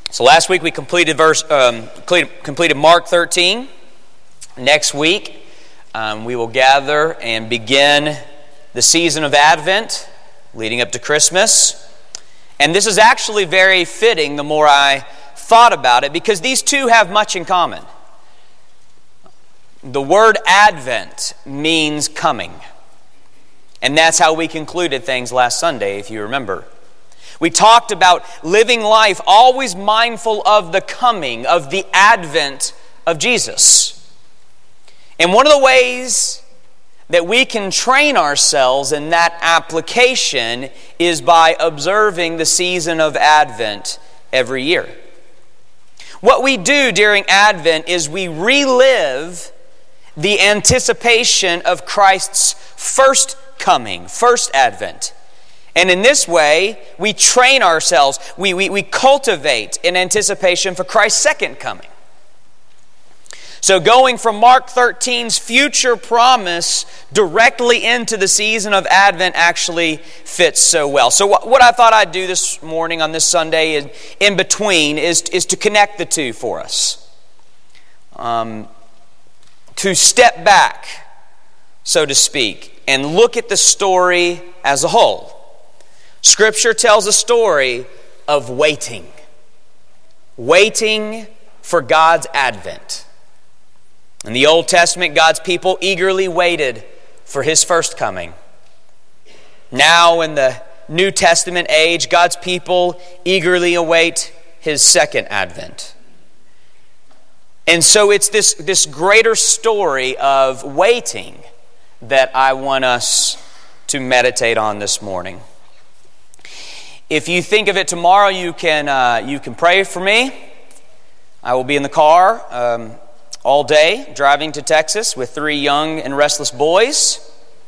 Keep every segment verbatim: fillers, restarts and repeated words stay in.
So last week we completed verse um, completed Mark thirteen. Next week um, we will gather and begin the season of Advent leading up to Christmas. And this is actually very fitting the more I thought about it, because these two have much in common. The word Advent means coming. And that's how we concluded things last Sunday, if you remember. We talked about living life always mindful of the coming, of the advent of Jesus. And one of the ways that we can train ourselves in that application is by observing the season of Advent every year. What we do during Advent is we relive the anticipation of Christ's first coming, first Advent. And in this way, we train ourselves, we, we, we cultivate an anticipation for Christ's second coming. So going from Mark thirteen's future promise directly into the season of Advent actually fits so well. So what, what I thought I'd do this morning on this Sunday in, in between is, is to connect the two for us. Um, to step back, so to speak, and look at the story as a whole. Scripture tells a story of waiting. Waiting for God's advent. In the Old Testament, God's people eagerly waited for His first coming. Now in the New Testament age, God's people eagerly await His second advent. And so it's this, this greater story of waiting that I want us to meditate on this morning. If you think of it tomorrow, you can uh, you can pray for me. I will be in the car um, all day, driving to Texas with three young and restless boys.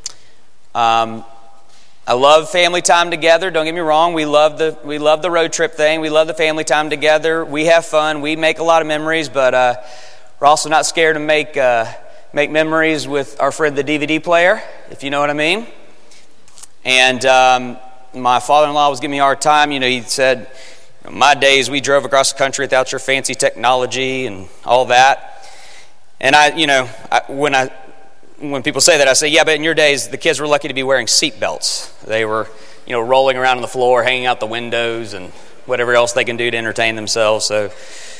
Um, I love family time together. Don't get me wrong. We love the we love the road trip thing. We love the family time together. We have fun. We make a lot of memories, but uh, we're also not scared to make uh, make memories with our friend the D V D player, if you know what I mean. And um, my father-in-law was giving me a hard time. You know, he said, my days we drove across the country without your fancy technology and all that. And I, you know, I, when I, when people say that, I say, yeah, but in your days, the kids were lucky to be wearing seat belts. They were, you know, rolling around on the floor, hanging out the windows, and whatever else they can do to entertain themselves. So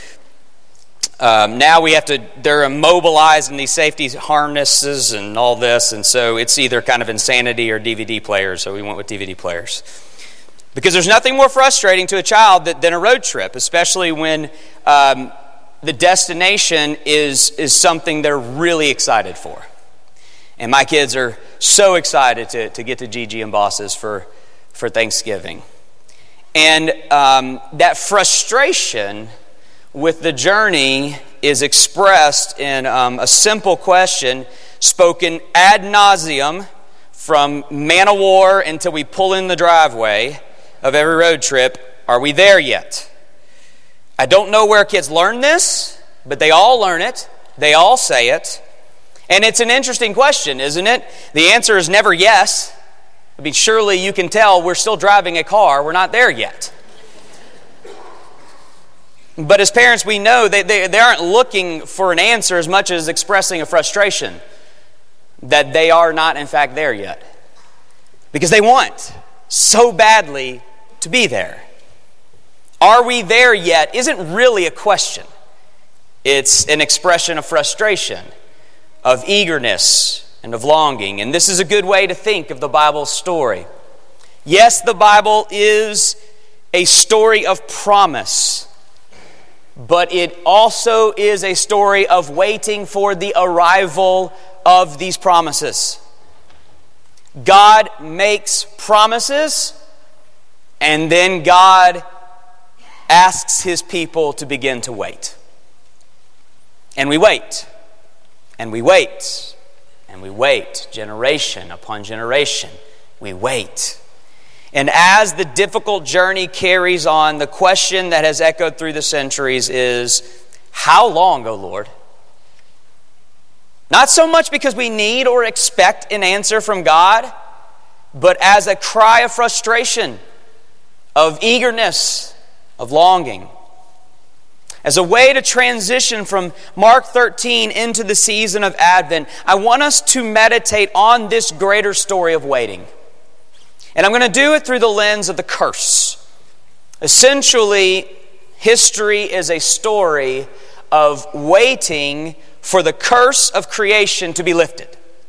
um, now we have to, they're immobilized in these safety harnesses and all this, and so it's either kind of insanity or D V D players, so we went with D V D players. Because there's nothing more frustrating to a child than a road trip, especially when um, the destination is, is something they're really excited for. And my kids are so excited to, to get to Gigi and Boss's for, for Thanksgiving. And um, that frustration with the journey is expressed in um, a simple question spoken ad nauseum from man o' war until we pull in the driveway of every road trip. Are we there yet? I don't know where kids learn this, but they all learn it. They all say it. And it's an interesting question, isn't it? The answer is never yes. I mean, surely you can tell we're still driving a car. We're not there yet. But as parents, we know that they, they aren't looking for an answer as much as expressing a frustration that they are not, in fact, there yet. Because they want so badly to be there. Are we there yet isn't really a question. It's an expression of frustration, of eagerness, and of longing. And this is a good way to think of the Bible story. Yes, the Bible is a story of promise, but it also is a story of waiting for the arrival of these promises. God makes promises, and then God asks His people to begin to wait. And we wait, and we wait, and we wait, generation upon generation. We wait. And as the difficult journey carries on, the question that has echoed through the centuries is, how long, O Lord? Not so much because we need or expect an answer from God, but as a cry of frustration, of eagerness, of longing. As a way to transition from Mark thirteen into the season of Advent, I want us to meditate on this greater story of waiting. And I'm going to do it through the lens of the curse. Essentially, history is a story of waiting for the curse of creation to be lifted.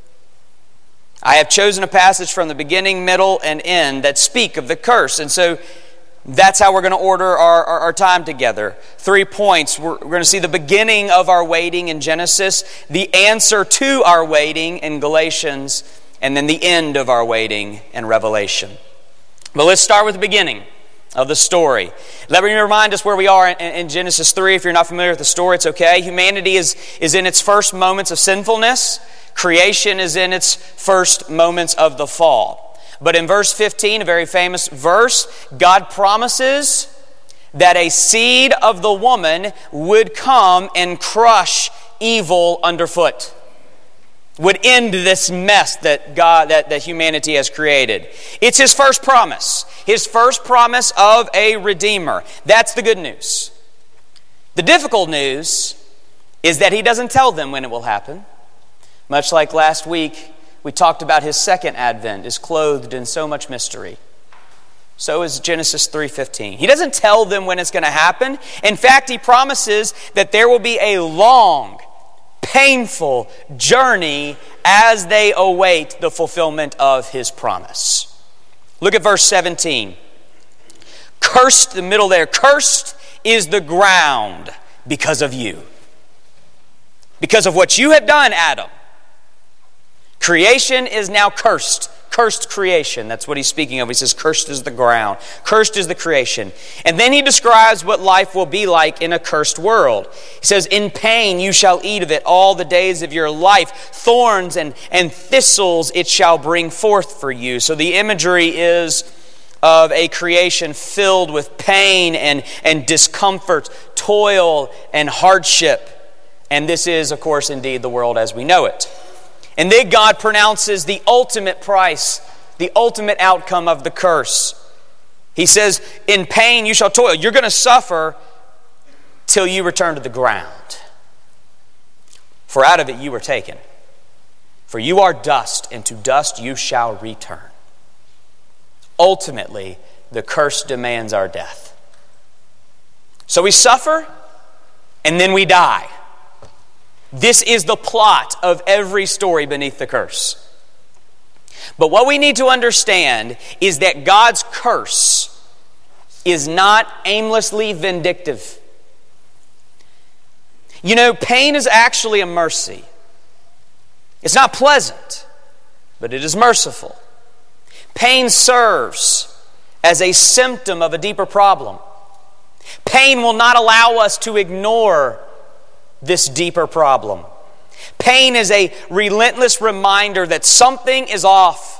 I have chosen a passage from the beginning, middle, and end that speak of the curse. And so that's how we're going to order our, our, our time together. Three points. We're, we're going to see the beginning of our waiting in Genesis, the answer to our waiting in Galatians, and then the end of our waiting in Revelation. But let's start with the beginning of the story. Let me remind us where we are in, in Genesis three. If you're not familiar with the story, it's okay. Humanity is, is in its first moments of sinfulness. Creation is in its first moments of the fall. But in verse fifteen, a very famous verse, God promises that a seed of the woman would come and crush evil underfoot, would end this mess that God, that, that humanity has created. It's His first promise. His first promise of a Redeemer. That's the good news. The difficult news is that He doesn't tell them when it will happen. Much like last week, we talked about His second advent is clothed in so much mystery. So is Genesis three fifteen. He doesn't tell them when it's going to happen. In fact, He promises that there will be a long, painful journey as they await the fulfillment of His promise. Look at verse seventeen. Cursed, the middle there, cursed is the ground because of you. Because of what you have done, Adam. Creation is now cursed. Cursed creation. That's what he's speaking of. He says, cursed is the ground. Cursed is the creation. And then he describes what life will be like in a cursed world. He says, in pain you shall eat of it all the days of your life. Thorns and, and thistles it shall bring forth for you. So the imagery is of a creation filled with pain and, and discomfort, toil and hardship. And this is, of course, indeed the world as we know it. And then God pronounces the ultimate price, the ultimate outcome of the curse. He says, in pain you shall toil. You're going to suffer till you return to the ground. For out of it you were taken. For you are dust, and to dust you shall return. Ultimately, the curse demands our death. So we suffer, and then we die. This is the plot of every story beneath the curse. But what we need to understand is that God's curse is not aimlessly vindictive. You know, pain is actually a mercy. It's not pleasant, but it is merciful. Pain serves as a symptom of a deeper problem. Pain will not allow us to ignore this deeper problem. Pain is a relentless reminder that something is off.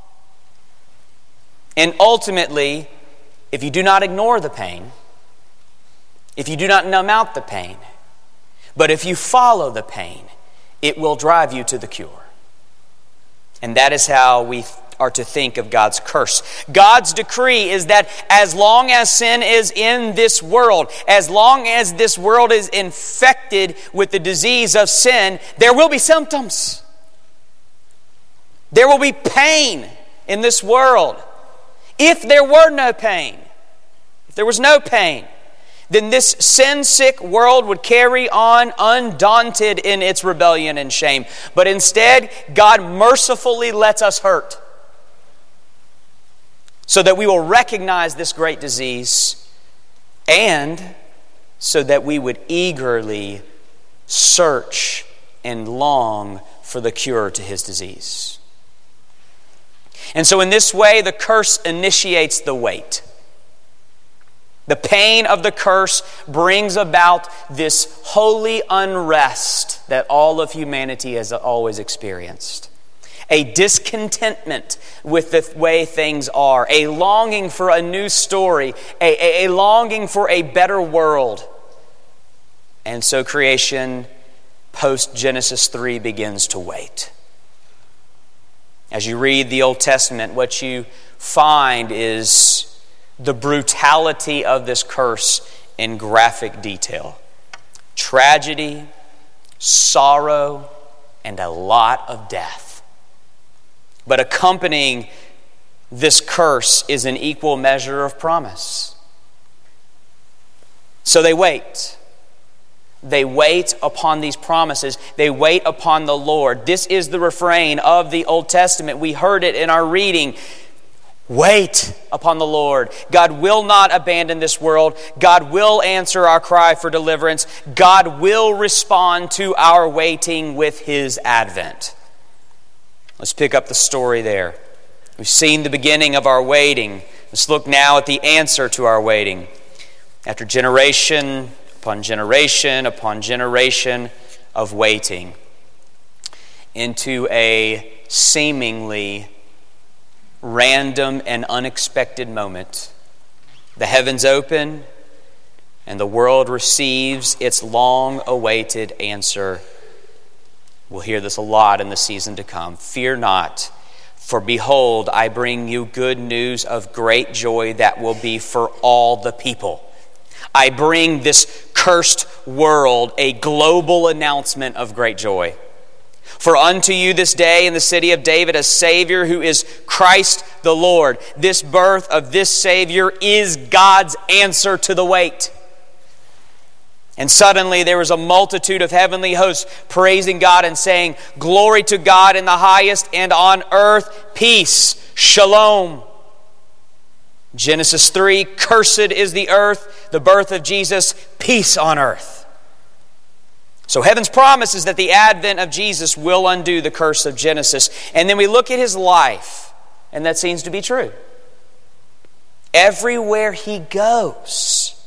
And ultimately, if you do not ignore the pain, if you do not numb out the pain, but if you follow the pain, it will drive you to the cure. And that is how we are to think of God's curse. God's decree is that as long as sin is in this world, as long as this world is infected with the disease of sin, there will be symptoms. There will be pain in this world. If there were no pain, if there was no pain, then this sin-sick world would carry on undaunted in its rebellion and shame. But instead, God mercifully lets us hurt, so that we will recognize this great disease and so that we would eagerly search and long for the cure to his disease. And so in this way, the curse initiates the wait. The pain of the curse brings about this holy unrest that all of humanity has always experienced. A discontentment with the way things are, a longing for a new story, a, a, a longing for a better world. And so creation, post-Genesis three, begins to wait. As you read the Old Testament, what you find is the brutality of this curse in graphic detail. tragedy, sorrow, and a lot of death. But accompanying this curse is an equal measure of promise. So they wait. They wait upon these promises. They wait upon the Lord. This is the refrain of the Old Testament. We heard it in our reading. Wait upon the Lord. God will not abandon this world. God will answer our cry for deliverance. God will respond to our waiting with His advent. Let's pick up the story there. We've seen the beginning of our waiting. Let's look now at the answer to our waiting. After generation upon generation upon generation of waiting, into a seemingly random and unexpected moment, the heavens open and the world receives its long-awaited answer. We'll hear this a lot in the season to come. Fear not, for behold, I bring you good news of great joy that will be for all the people. I bring this cursed world a global announcement of great joy. For unto you this day in the city of David a Savior who is Christ the Lord. This birth of this Savior is God's answer to the wait. And suddenly there was a multitude of heavenly hosts praising God and saying, Glory to God in the highest, and on earth peace, shalom. Genesis three, cursed is the earth, the birth of Jesus, peace on earth. So heaven's promise is that the advent of Jesus will undo the curse of Genesis. And then we look at His life, and that seems to be true. Everywhere He goes,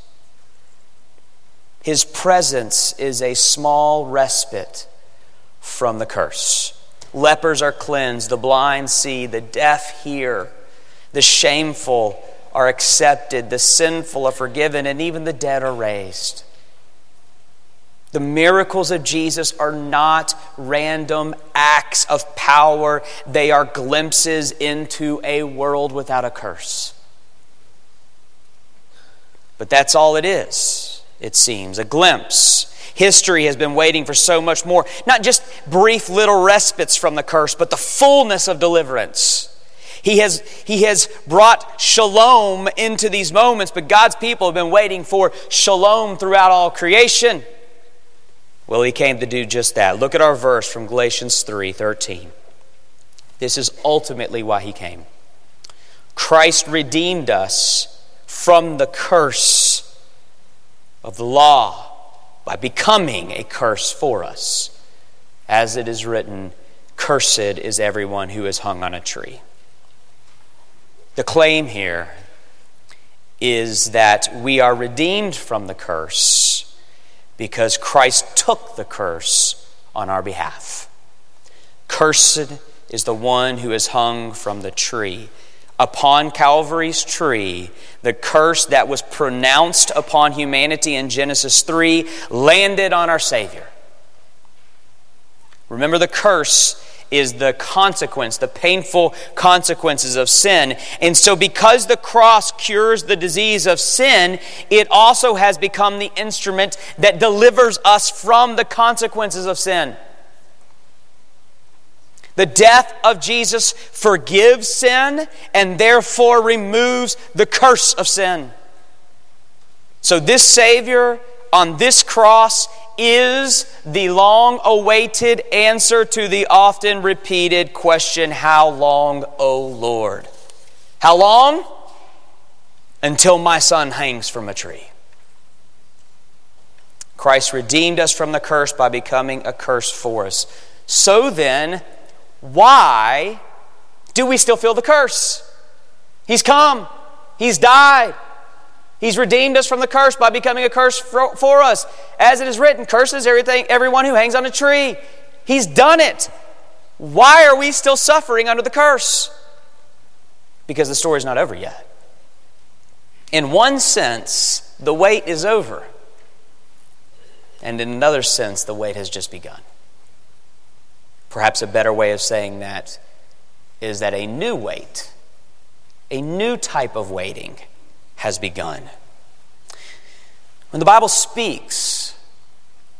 His presence is a small respite from the curse. Lepers are cleansed, the blind see, the deaf hear, the shameful are accepted, the sinful are forgiven, and even the dead are raised. The miracles of Jesus are not random acts of power. They are glimpses into a world without a curse. But that's all it is, it seems, a glimpse. History has been waiting for so much more. Not just brief little respites from the curse, but the fullness of deliverance. He has, he has brought shalom into these moments, but God's people have been waiting for shalom throughout all creation. Well, He came to do just that. Look at our verse from Galatians three thirteen. This is ultimately why He came. Christ redeemed us from the curse of the law by becoming a curse for us. As it is written, cursed is everyone who is hung on a tree. The claim here is that we are redeemed from the curse because Christ took the curse on our behalf. Cursed is the one who is hung from the tree. Upon Calvary's tree, the curse that was pronounced upon humanity in Genesis three landed on our Savior. Remember, the curse is the consequence, the painful consequences of sin. And so because the cross cures the disease of sin, it also has become the instrument that delivers us from the consequences of sin. The death of Jesus forgives sin and therefore removes the curse of sin. So this Savior on this cross is the long-awaited answer to the often repeated question, how long, O Lord? How long? Until my son hangs from a tree. Christ redeemed us from the curse by becoming a curse for us. So then, why do we still feel the curse? He's come. He's died. He's redeemed us from the curse by becoming a curse for, for us. As it is written, curses everything, everyone who hangs on a tree. He's done it. Why are we still suffering under the curse? Because the story's not over yet. In one sense, the wait is over. And in another sense, the wait has just begun. Perhaps a better way of saying that is that a new wait, a new type of waiting, has begun. When the Bible speaks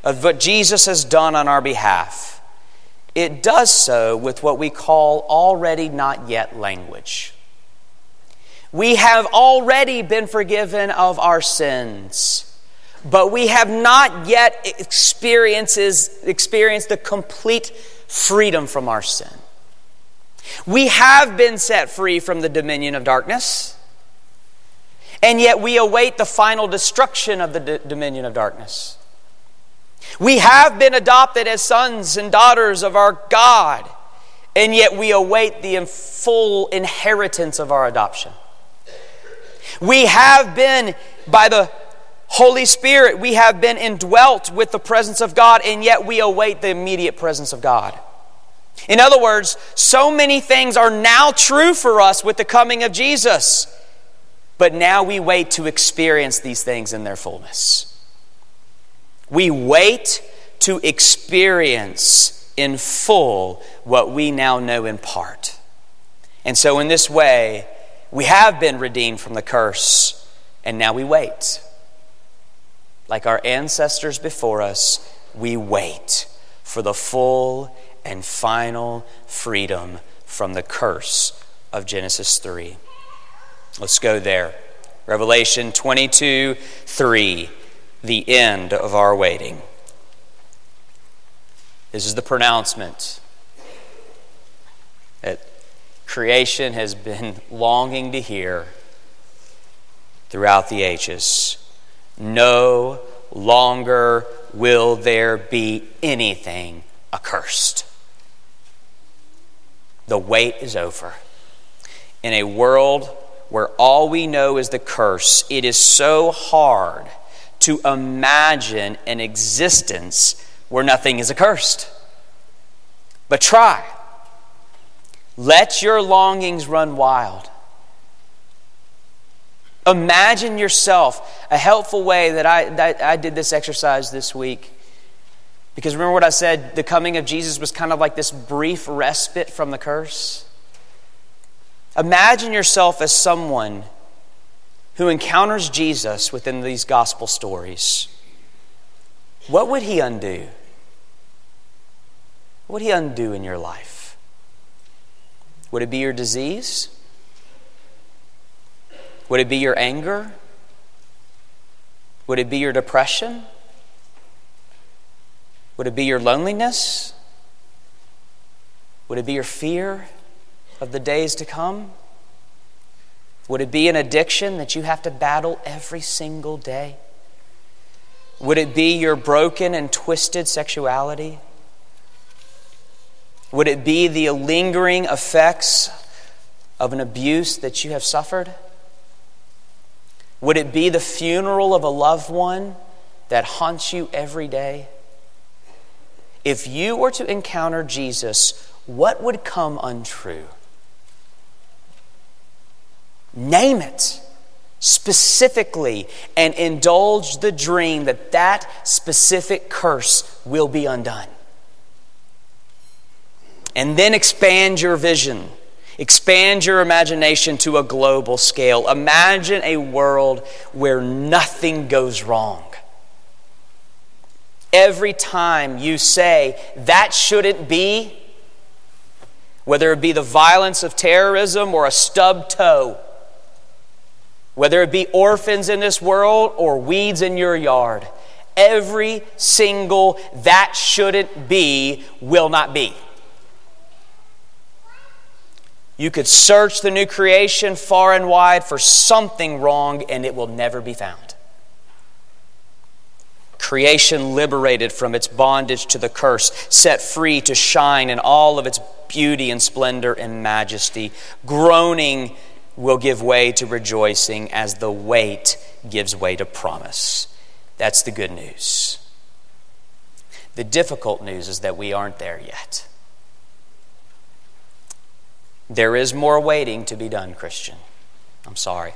of what Jesus has done on our behalf, it does so with what we call already not yet language. We have already been forgiven of our sins, but we have not yet experiences, experienced the complete freedom from our sin. We have been set free from the dominion of darkness, and yet we await the final destruction of the d- dominion of darkness. We have been adopted as sons and daughters of our God, and yet we await the full inheritance of our adoption. We have been, by the Holy Spirit, we have been indwelt with the presence of God, and yet we await the immediate presence of God. In other words, so many things are now true for us with the coming of Jesus, but now we wait to experience these things in their fullness. We wait to experience in full what we now know in part. And so in this way, we have been redeemed from the curse, and now we wait. Like our ancestors before us, we wait for the full and final freedom from the curse of Genesis three. Let's go there. Revelation twenty-two three, the end of our waiting. This is the pronouncement that creation has been longing to hear throughout the ages. No longer will there be anything accursed. The wait is over. In a world where all we know is the curse, it is so hard to imagine an existence where nothing is accursed. But try. Let your longings run wild. Imagine yourself. A helpful way that I, that I did this exercise this week, because remember what I said, the coming of Jesus was kind of like this brief respite from the curse. Imagine yourself as someone who encounters Jesus within these gospel stories. What would he undo? What would he undo in your life? Would it be your disease? Would it be your anger? Would it be your depression? Would it be your loneliness? Would it be your fear of the days to come? Would it be an addiction that you have to battle every single day? Would it be your broken and twisted sexuality? Would it be the lingering effects of an abuse that you have suffered? Would it be the funeral of a loved one that haunts you every day? If you were to encounter Jesus, what would come untrue? Name it specifically and indulge the dream that that specific curse will be undone. And then expand your vision. Expand your imagination to a global scale. Imagine a world where nothing goes wrong. Every time you say, that shouldn't be, whether it be the violence of terrorism or a stubbed toe, whether it be orphans in this world or weeds in your yard, every single that shouldn't be will not be. You could search the new creation far and wide for something wrong, and it will never be found. Creation liberated from its bondage to the curse, set free to shine in all of its beauty and splendor and majesty. Groaning will give way to rejoicing as the wait gives way to promise. That's the good news. The difficult news is that we aren't there yet. There is more waiting to be done, Christian. I'm sorry.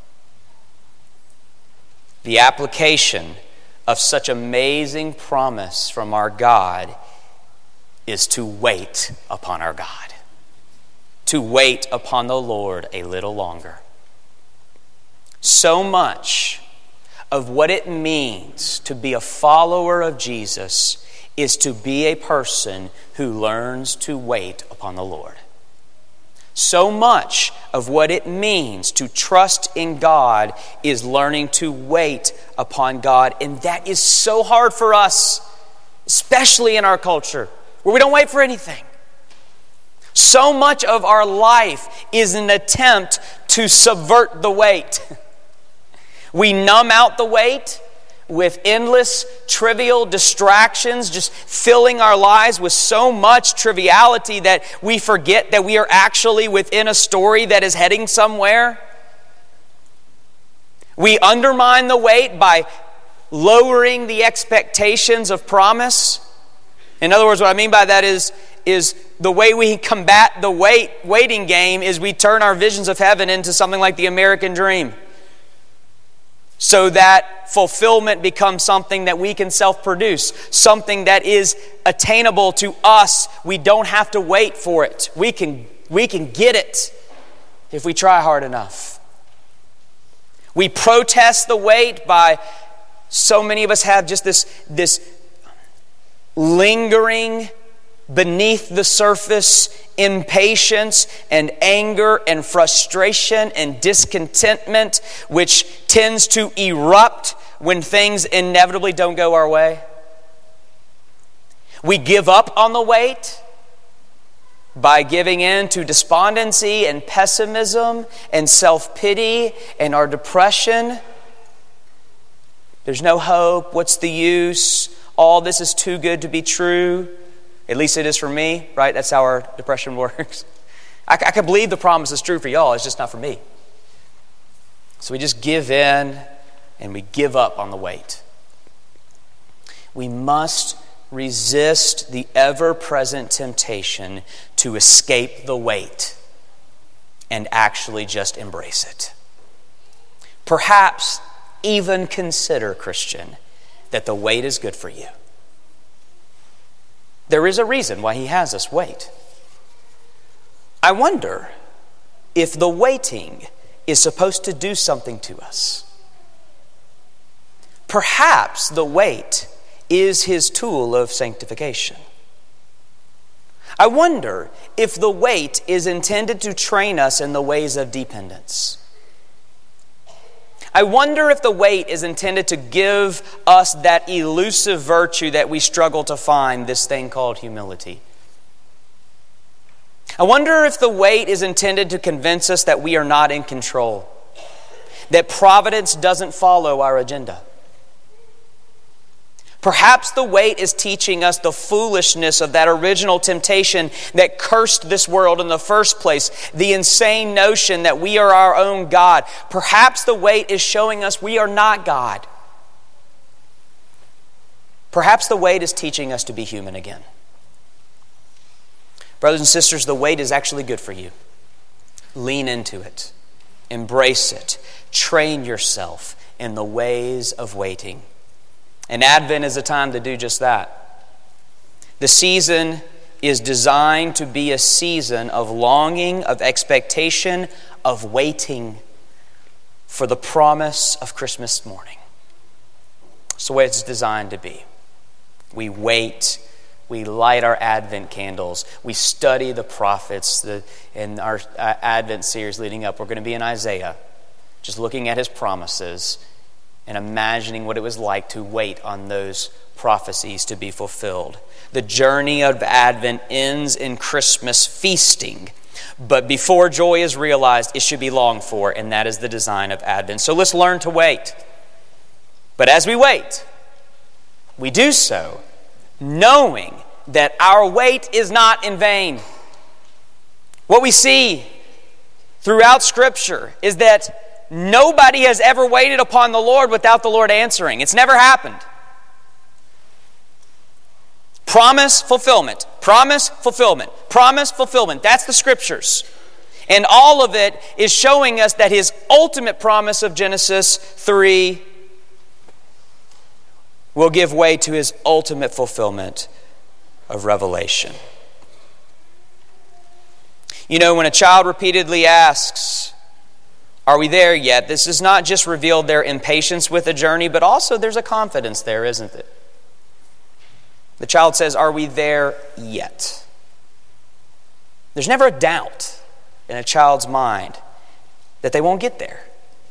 The application of such amazing promise from our God is to wait upon our God. To wait upon the Lord a little longer. So much of what it means to be a follower of Jesus is to be a person who learns to wait upon the Lord. So much of what it means to trust in God is learning to wait upon God. And that is so hard for us, especially in our culture, where we don't wait for anything. So much of our life is an attempt to subvert the wait. We numb out the wait with endless trivial distractions, just filling our lives with so much triviality that we forget that we are actually within a story that is heading somewhere. We undermine the wait by lowering the expectations of promise. In other words, what I mean by that is, is the way we combat the wait, waiting game is we turn our visions of heaven into something like the American dream, so that fulfillment becomes something that we can self-produce, something that is attainable to us. We don't have to wait for it. We can, we can get it if we try hard enough. We protest the wait by, so many of us have just this, this lingering beneath the surface impatience and anger and frustration and discontentment, which tends to erupt when things inevitably don't go our way. We give up on the wait by giving in to despondency and pessimism and self-pity and our depression. There's no hope. What's the use? All this is too good to be true. At least it is for me, right? That's how our depression works. I, I can believe the promise is true for y'all. It's just not for me. So we just give in and we give up on the wait. We must resist the ever-present temptation to escape the wait and actually just embrace it. Perhaps even consider, Christian, that the wait is good for you. There is a reason why he has us wait. I wonder if the waiting is supposed to do something to us. Perhaps the wait is his tool of sanctification. I wonder if the wait is intended to train us in the ways of dependence. I wonder if the wait is intended to give us that elusive virtue that we struggle to find, this thing called humility. I wonder if the wait is intended to convince us that we are not in control, that providence doesn't follow our agenda. Perhaps the wait is teaching us the foolishness of that original temptation that cursed this world in the first place, the insane notion that we are our own God. Perhaps the wait is showing us we are not God. Perhaps the wait is teaching us to be human again. Brothers and sisters, the wait is actually good for you. Lean into it. Embrace it. Train yourself in the ways of waiting. And Advent is a time to do just that. The season is designed to be a season of longing, of expectation, of waiting for the promise of Christmas morning. It's the way it's designed to be. We wait. We light our Advent candles. We study the prophets. The, in our Advent series leading up, we're going to be in Isaiah, just looking at his promises and imagining what it was like to wait on those prophecies to be fulfilled. The journey of Advent ends in Christmas feasting, but before joy is realized, it should be longed for, and that is the design of Advent. So let's learn to wait. But as we wait, we do so knowing that our wait is not in vain. What we see throughout Scripture is that nobody has ever waited upon the Lord without the Lord answering. It's never happened. Promise, fulfillment. Promise, fulfillment. Promise, fulfillment. That's the Scriptures. And all of it is showing us that his ultimate promise of Genesis three will give way to his ultimate fulfillment of Revelation. You know, when a child repeatedly asks, Are we there yet? This has not just revealed their impatience with the journey, but also there's a confidence there, isn't it? The child says, are we there yet? There's never a doubt in a child's mind that they won't get there.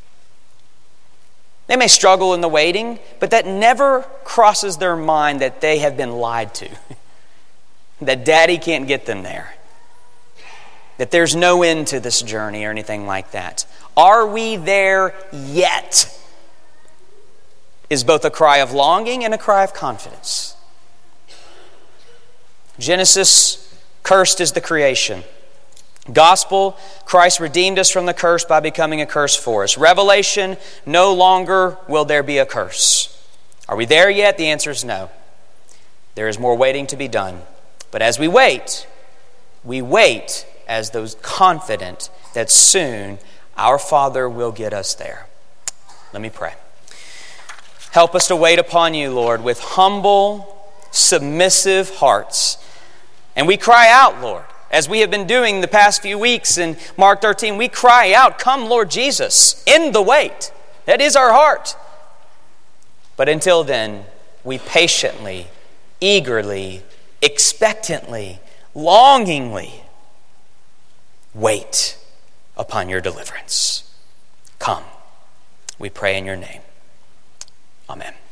They may struggle in the waiting, but that never crosses their mind that they have been lied to. That daddy can't get them there. That there's no end to this journey or anything like that. Are we there yet? Is both a cry of longing and a cry of confidence. Genesis, cursed is the creation. Gospel, Christ redeemed us from the curse by becoming a curse for us. Revelation, no longer will there be a curse. Are we there yet? The answer is no. There is more waiting to be done. But as we wait, we wait as those confident that soon our Father will get us there. Let me pray. Help us to wait upon you, Lord, with humble, submissive hearts. And we cry out, Lord, as we have been doing the past few weeks in Mark thirteen, we cry out, come Lord Jesus, end the wait. That is our heart. But until then, we patiently, eagerly, expectantly, longingly wait upon your deliverance. Come, we pray in your name. Amen.